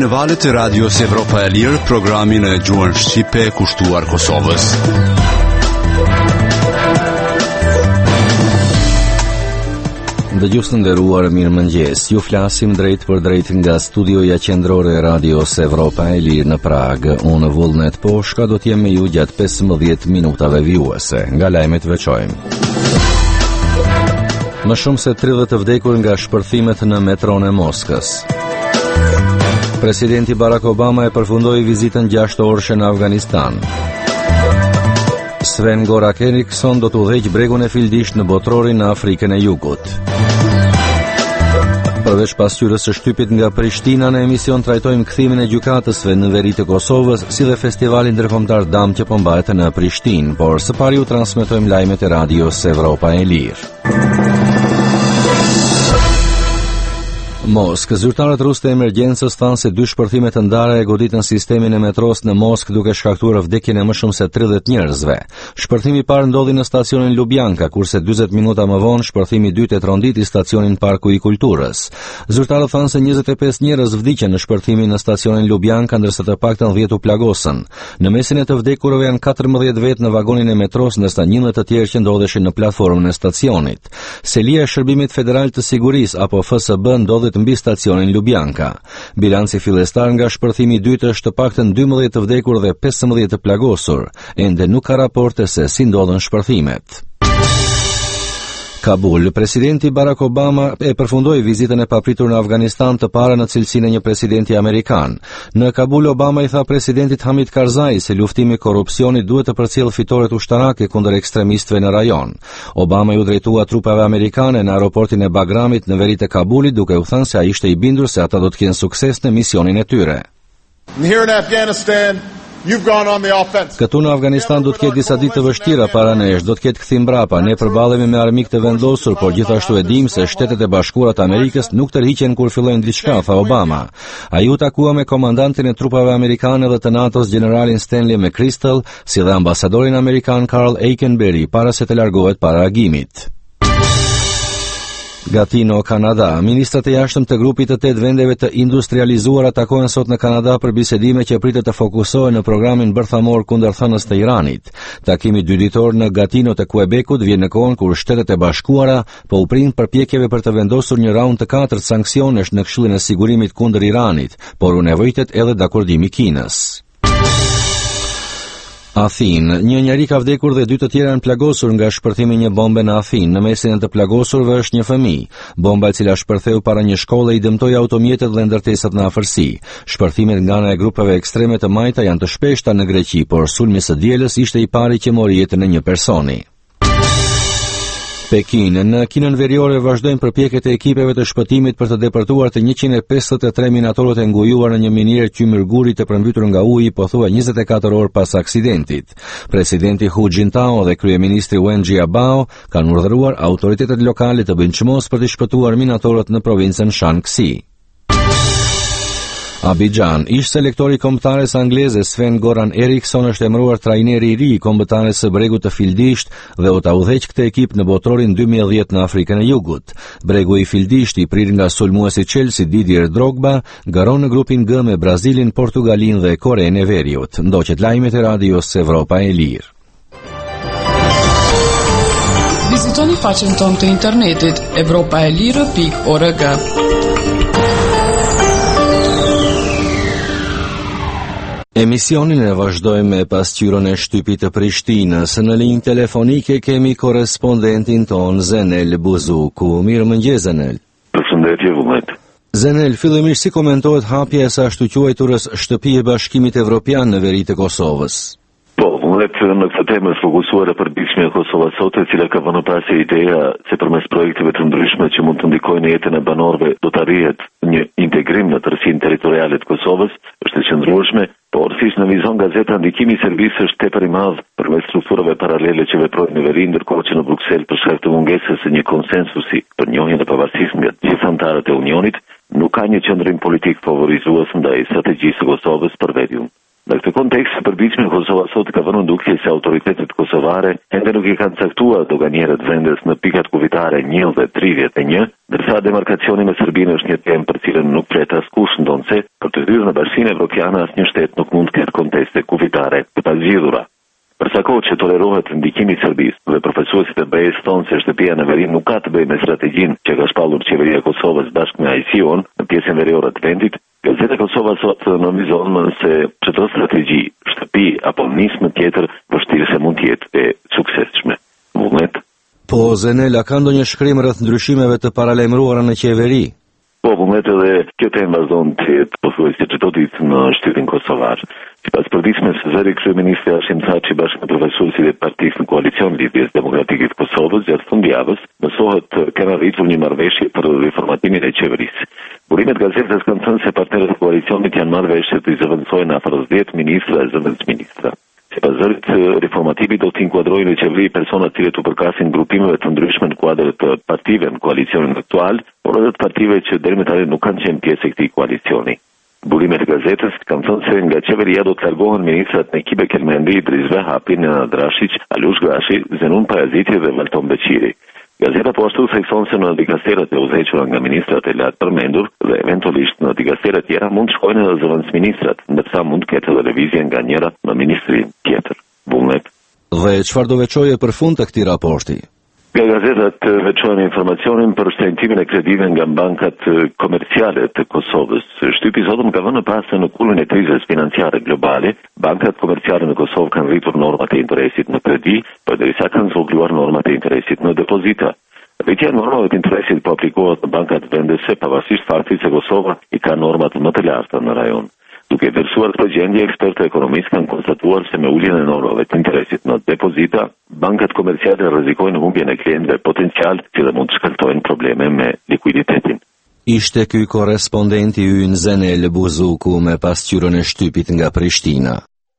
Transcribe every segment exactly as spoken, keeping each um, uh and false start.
në valët e Radios Evropa e Lirë, programin e gjuhën shqipe kushtuar Kosovës. Dëgjues të nderuar, mirëmëngjes. Ju flasim drejt për drejt nga studioja qendrore e Radios Evropa e Lirë në Prag. Unë Vullnet Poshka do të jem me ju gjatë pesëmbëdhjetë minutave vijuese. Nga lajmet veçojmë. Më shumë se tridhjetë të vdekur nga shpërthimet në metron e Moskës. Presidenti Barack Obama e përfundoi vizitën gjashtë orëshe në Afganistan. Sven Gorak Eriksson do të udhëheq bregun e Fildisht në Botrorin në Afrikën e Jugut. Përveç pasqyrës së shtypit nga Prishtina, në emision trajtojmë kthimin e gjykatësve në veri të Kosovës, si dhe festivalin ndërkombëtar Dam që po mbahet në Prishtinë, por së pari ju transmetojmë lajmet e Radios Evropa e Lirë. Moskë. Zyrtarët rusë të emergjencës thanë se dy shpërthime të ndara e goditën sistemin e metros në Moskë duke shkaktuar vdekjen e më shumë se tridhjetë njerëzve. Shpërthimi i parë ndodhi në stacionin Lubjanka, kurse dyzet minuta më vonë shpërthimi i dytë e tronditi stacionin Parku i Kulturës. Zyrtarët thanë se njëzet e pesë njerëz vdiqën në shpërthimin në stacionin Lubjanka, ndërsa të paktën dhjetë u plagosën. Në mesin e të vdekurve janë katërmbëdhjetë vetë në vagonin e metros, ndërsa njëzet të tjerë që ndodheshin në platformën e stacionit. Selia e Shërbimit Federal të Sigurisë apo F S B ndodhet mbi stacionin Lubjanka. Bilanci fillestar nga shpërthimi i dytë është të paktën dymbëdhjetë të vdekur dhe pesëmbëdhjetë të plagosur. Ende nuk ka raporte se si ndodhen shpërthimet. Kabul. Presidenti Barack Obama e përfundoi vizitën e papritur në Afganistan, të parë në cilësinë e një presidenti amerikan. Në Kabul, Obama i tha presidentit Hamid Karzai se luftimi korrupsionit duhet të përcjellë fitoret ushtarake kundër ekstremistëve në rajon. Obama ju drejtua trupave amerikane në aeroportin e Bagramit në veri të Kabulit, duke u thënë se ai ishte i bindur se ata do të kenë sukses në misionin e tyre. Here in Afghanistan, you've gone on the offensive. Këtu në Afganistan do të ketë disa ditë të vështira para nesh, do të ketë kthim mbrapa. Ne përballemi me armik të vendosur, por gjithashtu e dim se Shtetet e Bashkuara të Amerikës nuk tërhiqen kur fillojnë diçka, tha Obama. Ai u takua me komandantin e trupave amerikane dhe të NATO-s generalin Stanley McChrystal, si dhe ambasadorin amerikan Carl Eikenberry para se të largohet para agimit. Gatineau, Kanada. Ministrat e jashtëm të grupit të tetë vendeve të industrializuara takohen sot në Kanada për bisedime që pritet të fokusohen në programin bërthamor kundër thënës të Iranit. Takimi dyditor në Gatineau të Quebecut vjen në kohën kur Shtetet e Bashkuara po u prind përpjekjeve për të vendosur një raund të katërt sanksionesh në Këshillin e Sigurimit kundër Iranit, por u nevojitet edhe dakordimi i Kinës. Athinë. Një njeri ka vdekur dhe dy të tjera janë plagosur nga shpërthimi një bombe në Athinë. Në mesin e të plagosurve është një fëmijë. Bomba e cila shpërtheu para një shkolle i dëmtoi automjetet dhe ndërtesat në afërsi. Shpërthimet nga ana e grupeve ekstreme të majta janë të shpeshta në Greqi, por sulmi së dielës ishte i pari që mori jetën e një personi. Pekin. Në Kinën Veriore vazhdojnë përpjekjet e ekipeve të shpëtimit për të depërtuar të njëqind e pesëdhjetë e tre minatorët e ngujuar në një minierë qymërguri të përmbytur nga uji pothuaj njëzet e katër orë pas aksidentit. Presidenti Hu Jintao dhe kryeministri Wen Jiabao kanë urdhëruar autoritetet lokale të bëjnë çmos për të shpëtuar minatorët në provincën Shanxi. Abidjan. Ish selektori kombëtares angleze Sven Goran Eriksson është emëruar trajneri i ri i kombëtares së bregut të Fildisht dhe u ta udhëheq këtë ekip në Botrorin dy mijë e dhjetë në Afrikën e Jugut. Bregu i Fildisht, i prir nga sulmuesi Chelsea Didier Drogba, garon në grupin G me Brazilin, Portugalin dhe Korenë e Veriut. Ndoqet lajmet e Radios Evropa e Lirë. Vizitoni faqen tonë të internetit evropaelire pikë org. Emisionin e vazhdojmë me pasqyrën e shtypit të Prishtinës. Në linjë telefonike kemi korrespondentin ton Zenel Buzuku. Mirëmëngjes Zenel. Përshëndetje Vullnet. Zenel, fillimisht si komentohet hapja e së ashtu quajturës Shtëpi e Bashkimit Evropian në veri të Kosovës? Po, Vullnet, në këtë temë është fokusuar e përditshmja e Kosovës sot, e cila ka vënë pasje ideja se përmes projekteve të ndryshme që mund të ndikojnë në jetën e banorëve do të arrihet një integrim në tërësinë territoriale të Kosovës, është e qëndrueshme. Por, siç në vizon gazeta, ndikimi i servisë është tepër i madh përmes strukturave paralele që veprojnë në veri, ndërkohë që në Bruksel për shkak të mungesës së një konsensusi për njohjen e pavarësisë nga të gjithë anëtarët e Unionit, nuk ka një qendrim politik favorizues ndaj strategjisë së Kosovës për veriun. Në këtë kontekst, së përditshme Kosova sot ka vënë ndukje se autoritetet kosovare ende nuk i kanë caktuar doganierët vendes në pikat kuvitare një dhe tridhjetë e një, ndërsa demarkacioni me Serbinë është një temë për cilën nuk pret askush ndonse për të hyrë në Bashkinë Evropiane asnjë shtet nuk mund të ketë konteste kuvitare të pazgjidhura. Për sa kohë që tolerohet ndikimi i Serbisë dhe profesuesit e B E S thonë se shtëpia në veri nuk ka të bëjë me strategjinë që ka shpallur qeveria e Kosovës bashkë me I C U-n në pjesën veriore të vendit, Gazeta Kosova sot normizon se çdo strategji, shtëpi apo nismë tjetër vështirë se mund të jetë e suksesshme. Vullnet. Po Zenela, ka ndonjë shkrim rreth ndryshimeve të paralajmëruara në qeveri? Po, vullnet edhe kjo temë vazhdon të jetë pothuajse çdo ditë në shtetin kosovar. Sipas përditshmes së zëri kryeministri Hashim Thaçi bashkë me profesorësit e partisë në koalicion Lidhjes Demokratike të Kosovës gjatë fundjavës, mësohet kanë arritur një marrëveshje për riformatimin e qeverisë. Burimet gazetës kanë thënë se partnerët e koalicionit janë marrë veshje të zëvendësojnë afër dhjetë ministra e zëvendësministra. Sipas zërit, reformatimi do të inkuadrojë në qeveri persona të cilët u përkasin grupimeve të ndryshme në kuadër të partive në koalicionin aktual, por edhe të partive që deri më tani nuk kanë qenë pjesë e këtij koalicioni. Burimet e gazetës kanë thënë se nga qeveria do të largohen ministrat Nekibe Kelmendi, Idris Vehapi, Nenad Drashić, Alush Gashi, Zenun Pajaziti dhe Valton Beqiri. Gazeta po ashtu thekson se në dikasterat e udhëhequra nga ministrat e lartë përmendur dhe eventualisht në dikastera tjera mund të shkojnë edhe zëvendësministrat, ndërsa mund të ketë edhe lëvizje nga njëra në ministrin tjetër. Vullnet. Dhe çfarë do veçoje për fund të këtij raporti? Nga gazetat veçojnë informacionin për shtendimin e kredive nga bankat komerciale të Kosovës. Shtypi sotëm ka vënë pas se në kulmin e krizës financiare globale, bankat komerciale në Kosovë kanë rritur normat e interesit në kredi, përderisa kanë zvogëluar normat e interesit në depozita. Rritja e normave të interesit po aplikohet në bankat vendese pavarësisht faktit se Kosova i ka normat më të larta në rajon. Duke vlerësuar këtë gjendje, ekspertë ekonomistë kanë konstatuar se me uljen e normave të interesit në depozita, bankat komerciale rrezikojnë humbjen e klientëve potencial, që mund të shkaktojnë probleme me likuiditetin. Ishte ky korrespondenti ynë Zenel Buzuku me pasqyrën e shtypit nga Prishtina.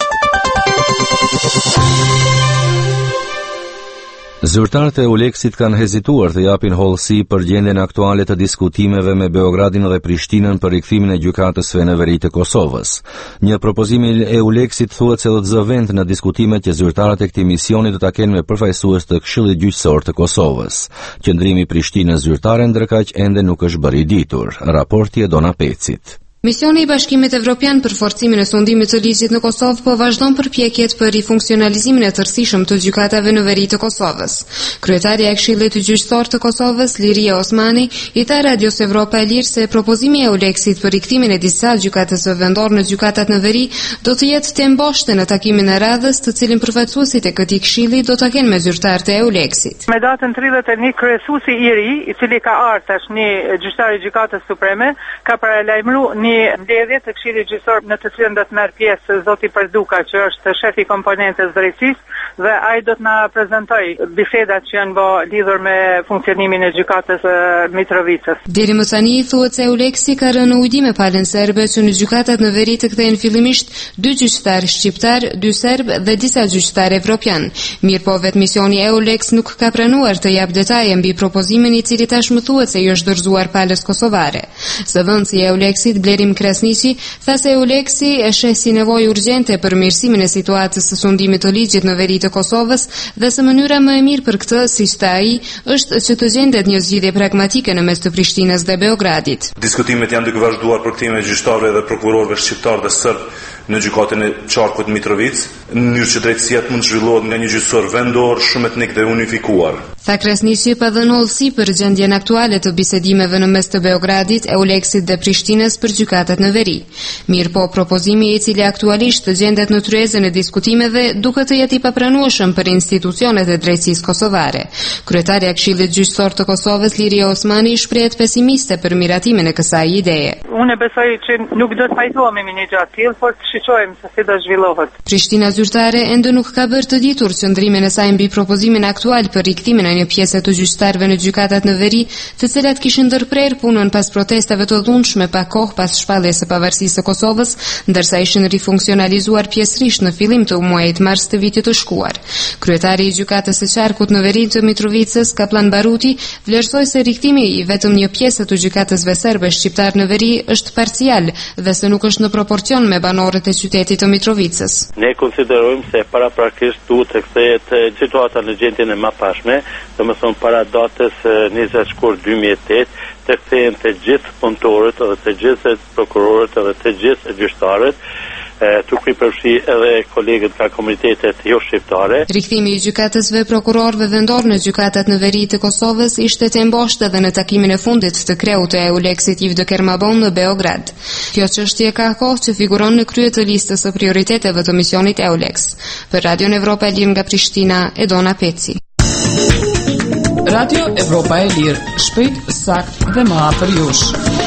Zyrtarët e Euleksit kanë hezituar të japin hollësi për gjendjen aktuale të diskutimeve me Beogradin dhe Prishtinën për rikthimin e gjykatës së në veri të Kosovës. Një propozim i Euleksit thuhet se do të zë vend në diskutimet që zyrtarët e këtij misioni do ta kenë me përfaqësues të Këshillit Gjyqësor të Kosovës. Qëndrimi i Prishtinës zyrtare ndërkaq ende nuk është bërë i ditur. Raporti e Dona Pecit. Misioni i Bashkimit Evropian për forcimin e sundimit të ligjit në Kosovë po vazhdon përpjekjet për rifunksionalizimin e tërësishëm të gjykatave në veri të Kosovës. Kryetaria e Këshillit Gjyqësor të Kosovës, Liria Osmani, i tha Radios Evropa e Lirë se propozimi i Euleksit për rikthimin e disa gjykatës së vendor në gjykatat në veri do të jetë temë boshte në takimin e radhës, të cilin përfaqësuesit e këtij këshilli do ta kenë me zyrtarët e Euleksit. Me datën tridhjetë e një kryesuesi i ri, i cili ka ardhur tash një gjyqtar i gjykatës supreme, ka paralajmëruar një mbledhje të Këshillit Gjyqësor në të cilën do të merr pjesë zoti Perduka, që është shefi i komponentës drejtësisë, dhe ai do të na prezantojë bisedat që janë bë lidhur me funksionimin e gjykatës së Mitrovicës. Deri më tani thuhet se Euleksi ka rënë në ujdi me palën serbe që në gjykatat në veri të kthehen fillimisht dy gjyqtarë shqiptar, dy serb dhe disa gjyqtarë evropian. Mirpo vetë misioni Euleks nuk ka pranuar të jap detaje mbi propozimin i cili tashmë thuhet se i është dorëzuar palës kosovare. Zëvendësi i Euleksit Blerim Krasniqi tha se Euleksi e sheh si nevojë urgjente për mirësimin e situatës së sundimit të ligjit në veri të Kosovës dhe se mënyra më e mirë për këtë, siç tha ai, është që të gjendet një zgjidhje pragmatike në mes të Prishtinës dhe Beogradit. Diskutimet janë duke vazhduar për kthimin e gjyqtarëve dhe prokurorëve shqiptar dhe serb në gjykatën e qarkut Mitrovic, në mënyrë që drejtësia të mund zhvillohet nga një gjyqësor vendor shumë etnik dhe unifikuar. Tha Krasniqi pa dhënë hollësi për gjendjen aktuale të bisedimeve në mes të Beogradit, Euleksit dhe Prishtinës për gjykatat në veri. Mirpo propozimi i cili aktualisht gjendet në tryezën e diskutimeve duket të jetë i papranueshëm për institucionet e drejtësisë kosovare. Kryetaria e Këshillit Gjyqësor të Kosovës, Liria Osmani, shprehet pesimiste për miratimin e kësaj ideje. Unë besoj që nuk do të pajtohemi me një gjë të tillë, por të shiqojmë se si do zhvillohet. Prishtina zyrtare ende nuk ka bërë të ditur qëndrimin e saj mbi propozimin aktual për rikthimin e e një pjesë të gjyqtarëve në gjykatat në veri, të cilat kishin ndërprer punën pas protestave të dhunshme pa kohë pas shpalljes së pavarësisë së Kosovës, ndërsa ishin rifunksionalizuar pjesërisht në fillim të muajit mars të vitit të shkuar. Kryetari i gjykatës së Qarkut në veri të Mitrovicës, Kaplan Baruti, vlerësoi se rikthimi i vetëm një pjesë të gjykatësve serbe shqiptar në veri është parcial dhe se nuk është në proporcion me banorët e qytetit të Mitrovicës. Ne konsiderojmë se paraprakisht duhet të kthehet situata në gjendjen e mëparshme, domethënë para datës njëzet shkurt dy mijë e tetë, të kthehen të gjithë punëtorët dhe të gjithë prokurorët dhe të gjithë gjyqtarët, tuk i përfshi edhe kolegët nga komunitetet jo shqiptare. Rikthimi i gjykatësve prokurorëve vendor në gjykatat në veri të Kosovës ishte të mboshtë edhe në takimin e fundit të kreut të Euleksit Yves de Kermabon në Beograd. Kjo çështje ka kohë që figuron në krye të listës së prioriteteve të misionit Euleks. Për Radio Evropa e Lirë nga Prishtina, Edona Peci. Radio Evropa e Lirë, shpejt, sakt dhe më afër jush.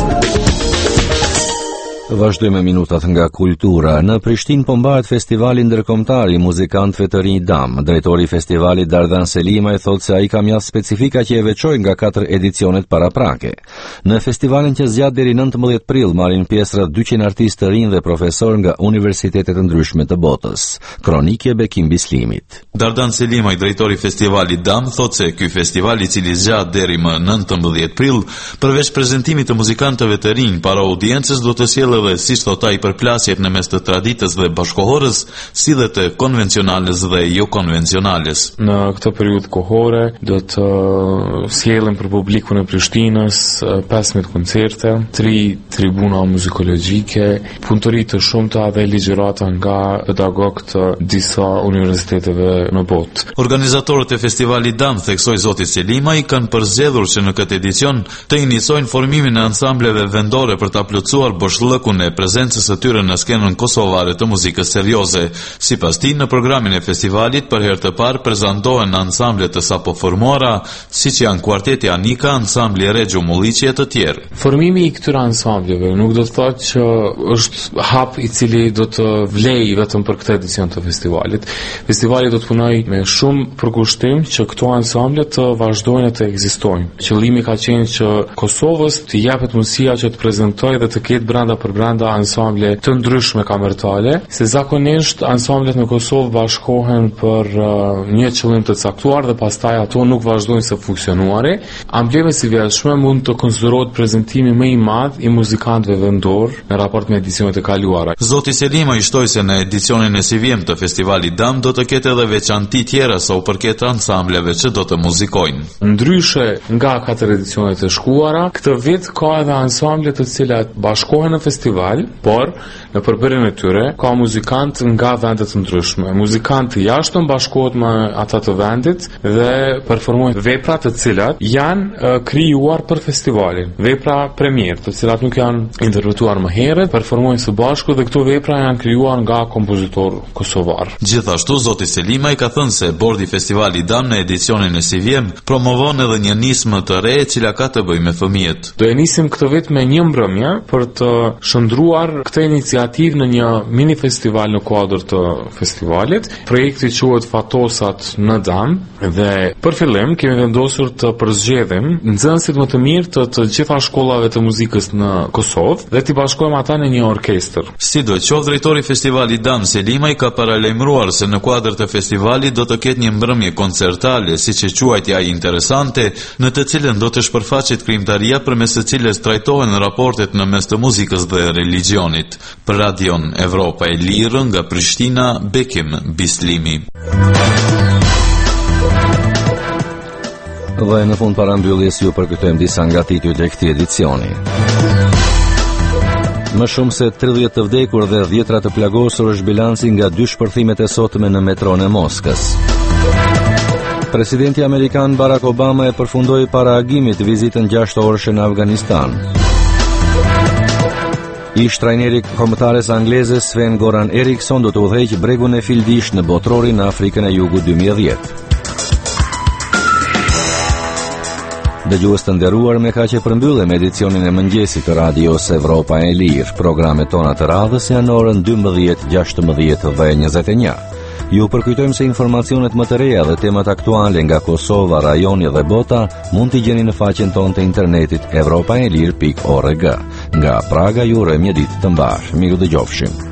Vazhdojmë minutat nga kultura. Në Prishtinë po mbahet festivali ndërkombëtar i muzikantëve të rinj Dam. Drejtori i festivalit Dardan Selima i thotë se ai ka mjaft specifika që e veçojnë nga katër edicionet paraprake. Në festivalin që zgjat deri nëntëmbëdhjetë prill marrin pjesë rreth dyqind artistë të rinj dhe profesor nga universitetet të ndryshme të botës. Kronikë Bekim Bislimit. Dardan Selima, i drejtori i festivalit Dam, thotë se ky festival i cili zgjat deri më nëntëmbëdhjetë prill, përveç prezantimit të muzikantëve të rinj para audiencës, do të sjellë dhe si thot ai përplasjet në mes të traditës dhe bashkohorës, si dhe të konvencionales dhe jo konvencionales. Në këtë periudhë kohore do të sjellim për publikun e Prishtinës pesëmbëdhjetë koncerte, tri tribuna muzikologjike, punëtori të shumta dhe ligjërata nga pedagogë të disa universiteteve në botë. Organizatorët e festivalit Dam, theksoi zoti Selima, i kanë përzgjedhur që në këtë edicion të inisojnë formimin e ansambleve vendore për ta plotësuar boshllëkun e prezencës së tyre në skenën kosovare të muzikës serioze. Sipas tij, në programin e festivalit për herë të parë prezantohen ansamblet të sapo formuara, siç janë Kuarteti Anika, ansambli Regju Mulliqi e të tjerë. Formimi i këtyre ansambleve nuk do të thotë që është hap i cili do të vlejë vetëm për këtë edicion të festivalit. Festivali do të punojë me shumë përkushtim që këto ansamble të vazhdojnë të ekzistojnë. Qëllimi ka qenë që Kosovës të japet mundësia që të prezantojë dhe të ketë brenda për brenda ansamble të ndryshme kamertale, se zakonisht ansamblet në Kosovë bashkohen për uh, një qëllim të caktuar dhe pastaj ato nuk vazhdojnë së funksionuari. Ambleme si vjetshme mund të konsiderohet prezantimi më i madh i muzikantëve vendor në raport me edicionet e kaluara. Zoti Selima i shtoi se në edicionin e sivjem të festivalit Dam do të ketë edhe veçanti tjera sa u përket ansambleve që do të muzikojnë. Ndryshe nga katër edicionet e shkuara, këtë vit ka edhe ansamble të cilat bashkohen në festival, por në përbërjen e tyre ka muzikantë nga vende të ndryshme. Muzikantë jashtë bashkohet me ata të vendit dhe performojnë vepra të cilat janë uh, krijuar për festivalin. Vepra premier, të cilat nuk janë interpretuar më herët, performojnë së bashku dhe këto vepra janë krijuar nga kompozitor kosovar. Gjithashtu zoti Selima i ka thënë se bordi i festivalit Dam në edicionin e sivjem promovon edhe një nismë të re e cila ka të bëjë me fëmijët. Do e nisim këtë vit me një mbrëmje për të shndruar këtë iniciativë në një mini festival në kuadër të festivalit. Projekti quhet Fatosat në Dam dhe për fillim kemi vendosur të përzgjedhim nxënësit më të mirë të të gjitha shkollave të muzikës në Kosovë dhe t'i bashkojmë ata në një orkestër. Sidoqoftë, drejtori i festivalit Dam Selima i ka paralajmëruar se në kuadër të festivalit do të ketë një mbrëmje koncertale, siç e quajti ai, interesante, në të cilën do të shpërfaqet krijimtaria përmes së cilës trajtohen raportet në mes të muzikës dhe religionit. Për Radion Evropa e Lirë nga Prishtina, Bekim Bislimi. Dhe në fund parambylljes ju përkujtojmë disa nga titujt e këtij edicioni. Më shumë se tridhjetë të vdekur dhe dhjetra të plagosur është bilanci nga dy shpërthimet e sotme në metron e Moskës. Presidenti amerikan Barack Obama e përfundoi para agimit vizitën gjashtë orëshe në Afganistan. Ish trajneri kombëtares angleze Sven Goran Eriksson do të udhëheqë bregun e Fildish në botrorin në Afrikën e Jugut dy mijë e dhjetë. Dëgjues të nderuar, me kaq e përmbyllëm edicionin e mëngjesit të Radios Evropa e Lirë. Programet tona të radhës janë në orën dymbëdhjetë, gjashtëmbëdhjetë dhe njëzet e një. Ju përkujtojmë se informacionet më të reja dhe temat aktuale nga Kosova, rajoni dhe bota mund t'i gjeni në faqen tonë të internetit evropaelir pikë org. Nga Praga ju urojmë një ditë të mbarë. Miru dëgjofshim.